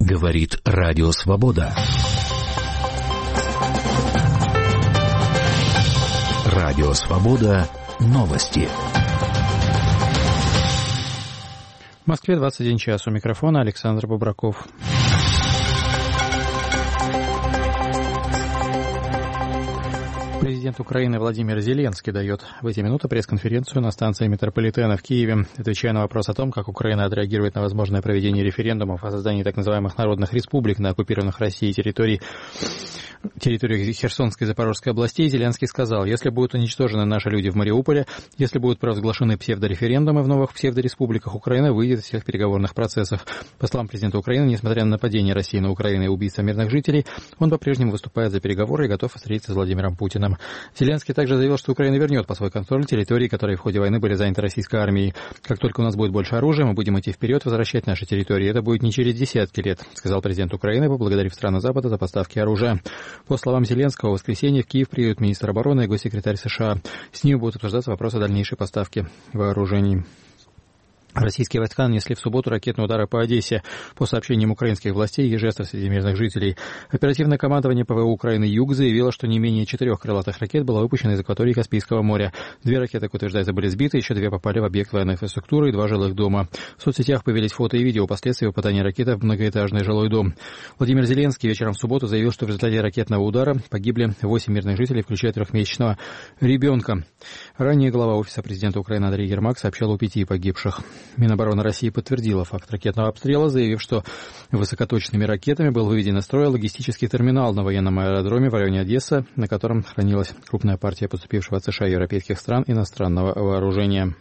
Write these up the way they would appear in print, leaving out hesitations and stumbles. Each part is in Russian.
Говорит Радио Свобода. Радио Свобода. Новости. В Москве 21 час. У микрофона Александр Бобраков. Президент Украины Владимир Зеленский дает в эти минуты пресс-конференцию на станции метрополитена в Киеве, отвечая на вопрос о том, как Украина отреагирует на возможное проведение референдумов о создании так называемых народных республик на оккупированных Россией территории Херсонской и Запорожской областей. Зеленский сказал: если будут уничтожены наши люди в Мариуполе, если будут провозглашены псевдореферендумы в новых псевдореспубликах, Украина выйдет из всех переговорных процессов. По словам президента Украины, несмотря на нападение России на Украину и убийство мирных жителей, он по-прежнему выступает за переговоры и готов встретиться с Владимиром Путиным. Зеленский также заявил, что Украина вернет под свой контроль территории, которые в ходе войны были заняты российской армией. Как только у нас будет больше оружия, мы будем идти вперед, возвращать наши территории. Это будет не через десятки лет, сказал президент Украины, поблагодарив страны Запада за поставки оружия. По словам Зеленского, в воскресенье в Киев приедут министр обороны и госсекретарь США. С ними будут обсуждаться вопросы о дальнейшей поставке вооружений. Российские войска нанесли в субботу ракетные удары по Одессе. По сообщениям украинских властей и жестов среди мирных жителей, оперативное командование ПВО Украины «Юг» заявило, что не менее 4 крылатых ракет было выпущено из акватории Каспийского моря. 2 ракеты, как утверждается, были сбиты, еще 2 попали в объект военной инфраструктуры и 2 жилых дома. В соцсетях появились фото и видео последствий попадания ракеты в многоэтажный жилой дом. Владимир Зеленский вечером в субботу заявил, что в результате ракетного удара погибли 8 мирных жителей, включая 3-месячного ребенка. Ранее глава Офиса президента Украины Андрей Ермак сообщал о 5 погибших. Минобороны России подтвердила факт ракетного обстрела, заявив, что высокоточными ракетами был выведен из строя логистический терминал на военном аэродроме в районе Одессы, на котором хранилась крупная партия поступившего от США и европейских стран иностранного вооружения.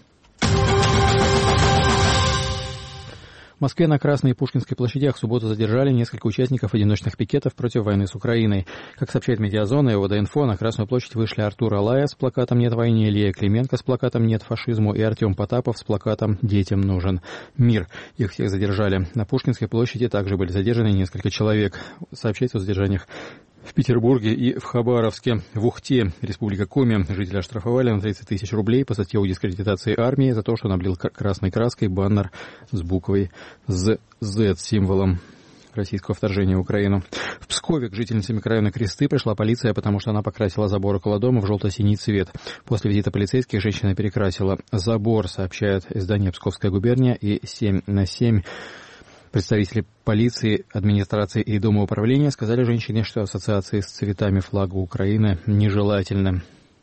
В Москве на Красной и Пушкинской площадях в субботу задержали несколько участников одиночных пикетов против войны с Украиной. Как сообщает Медиазона и ОВД-Инфо, на Красную площадь вышли Артур Алая с плакатом «Нет войне», Илья Клименко с плакатом «Нет фашизму» и Артем Потапов с плакатом «Детям нужен мир». Их всех задержали. На Пушкинской площади также были задержаны несколько человек. Сообщается о задержаниях в Петербурге и в Хабаровске. В Ухте, Республика Коми, жителя оштрафовали на 30 тысяч рублей по статье о дискредитации армии за то, что он облил красной краской баннер с буквой Z, символом российского вторжения в Украину. В Пскове к жительнице микрорайона Кресты пришла полиция, потому что она покрасила забор около дома в желто-синий цвет. После визита полицейских женщина перекрасила забор, сообщает издание «Псковская губерния» и 7/7. Представители полиции, администрации и Дома управления сказали женщине, что ассоциации с цветами флага Украины нежелательны.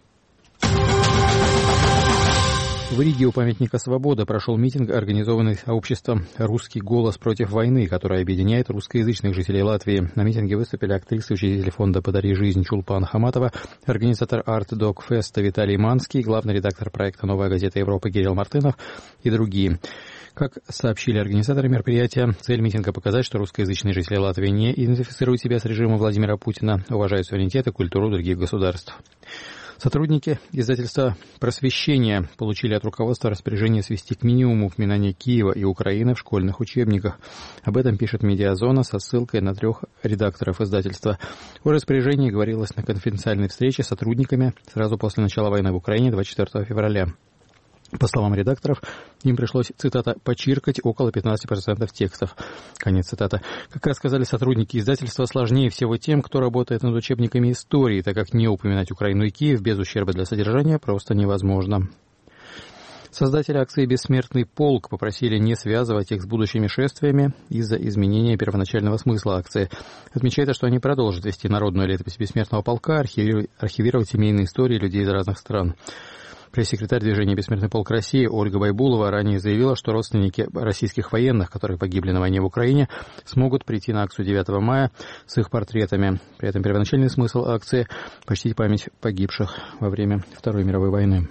В Риге у памятника «Свобода» прошел митинг, организованный сообществом «Русский голос против войны», который объединяет русскоязычных жителей Латвии. На митинге выступили актрисы, учредитель фонда «Подари жизнь» Чулпан Хаматова, организатор арт-док-феста Виталий Манский, главный редактор проекта «Новая газета Европы» Кирилл Мартынов и другие. Как сообщили организаторы мероприятия, цель митинга — показать, что русскоязычные жители Латвии не идентифицируют себя с режимом Владимира Путина, уважают суверенитет и культуру других государств. Сотрудники издательства «Просвещение» получили от руководства распоряжение свести к минимуму упоминания Киева и Украины в школьных учебниках. Об этом пишет «Медиазона» со ссылкой на 3 редакторов издательства. О распоряжении говорилось на конфиденциальной встрече с сотрудниками сразу после начала войны в Украине 24 февраля. По словам редакторов, им пришлось, цитата, «почиркать около 15% текстов». Конец цитаты. Как рассказали сотрудники издательства, сложнее всего тем, кто работает над учебниками истории, так как не упоминать Украину и Киев без ущерба для содержания просто невозможно. Создатели акции «Бессмертный полк» попросили не связывать их с будущими шествиями из-за изменения первоначального смысла акции. Отмечается, что они продолжат вести народную летопись «Бессмертного полка», архивировать семейные истории людей из разных стран. Пресс-секретарь движения «Бессмертный полк России» Ольга Байбулова ранее заявила, что родственники российских военных, которые погибли на войне в Украине, смогут прийти на акцию 9 мая с их портретами. При этом первоначальный смысл акции – почтить память погибших во время Второй мировой войны.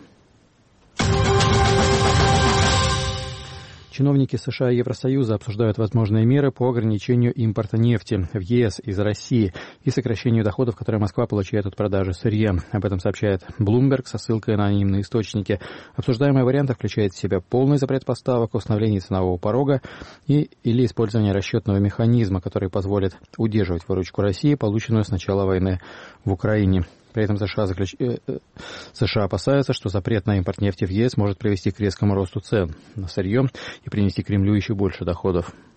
Чиновники США и Евросоюза обсуждают возможные меры по ограничению импорта нефти в ЕС из России и сокращению доходов, которые Москва получает от продажи сырья. Об этом сообщает Bloomberg со ссылкой на анонимные источники. Обсуждаемые варианты включают в себя полный запрет поставок, установление ценового порога или использование расчетного механизма, который позволит удерживать выручку России, полученную с начала войны в Украине. При этом США опасаются, что запрет на импорт нефти в ЕС может привести к резкому росту цен на сырье и принести Кремлю еще больше доходов.